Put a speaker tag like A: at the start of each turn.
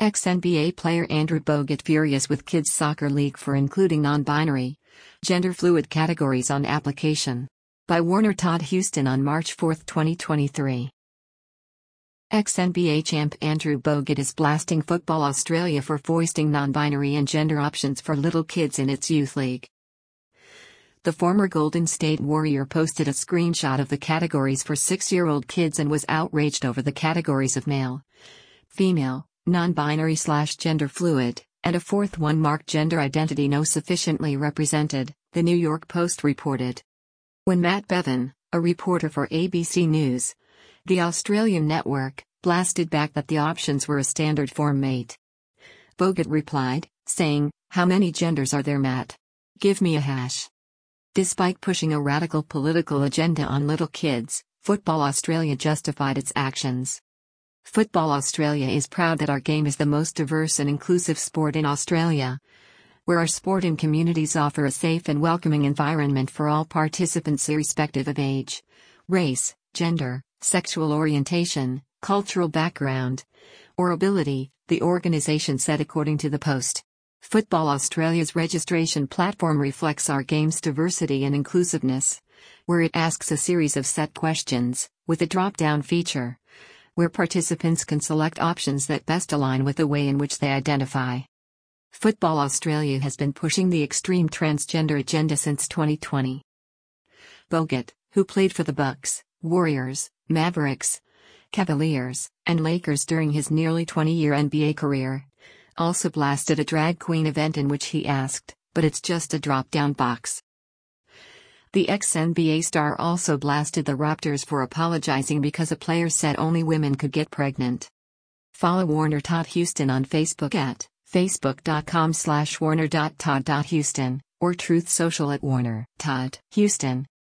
A: Ex-NBA player Andrew Bogut furious with Kids Soccer League for including non-binary, gender-fluid categories on application. By Warner Todd Houston on March 4, 2023. Ex-NBA champ Andrew Bogut is blasting Football Australia for foisting non-binary and gender options for little kids in its youth league. The former Golden State Warrior posted a screenshot of the categories for 6-year-old kids and was outraged over the categories of male, female, non-binary/gender fluid, and a fourth one marked gender identity no sufficiently represented, the New York Post reported. When Matt Bevan, a reporter for ABC News, the Australian network, blasted back that the options were a standard format, Bogut replied, saying, "How many genders are there, Matt? Give me a hash." Despite pushing a radical political agenda on little kids, Football Australia justified its actions. Football Australia is proud that our game is the most diverse and inclusive sport in Australia, where our sport and communities offer a safe and welcoming environment for all participants irrespective of age, race, gender, sexual orientation, cultural background, or ability, the organization said according to the Post. Football Australia's registration platform reflects our game's diversity and inclusiveness, where it asks a series of set questions, with a drop-down feature, where participants can select options that best align with the way in which they identify. Football Australia has been pushing the extreme transgender agenda since 2020. Bogut, who played for the Bucks, Warriors, Mavericks, Cavaliers, and Lakers during his nearly 20-year NBA career, also blasted a drag queen event in which he asked, "But it's just a drop-down box." The ex-NBA star also blasted the Raptors for apologizing because a player said only women could get pregnant. Follow Warner Todd Houston on Facebook at facebook.com/warner.todd.houston or Truth Social at Warner Todd Houston.